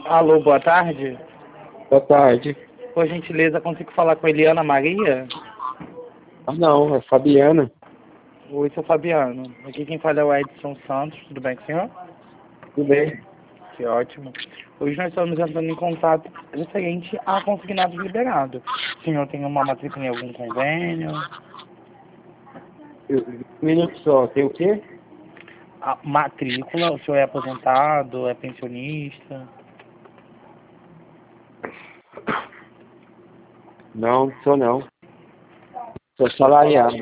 Alô, boa tarde. Boa tarde. Por gentileza, consigo falar com a Eliana Maria? Ah, não, é Fabiana. Oi, sou Fabiano. Aqui quem fala é o Edson Santos. Tudo bem com o senhor? Tudo bem? Que ótimo. Hoje nós estamos entrando em contato referente a consignado liberado. O senhor tem uma matrícula em algum convênio? Um minuto só. Tem o quê? A matrícula, o senhor é aposentado, é pensionista? Não, sou não. Sou salariado.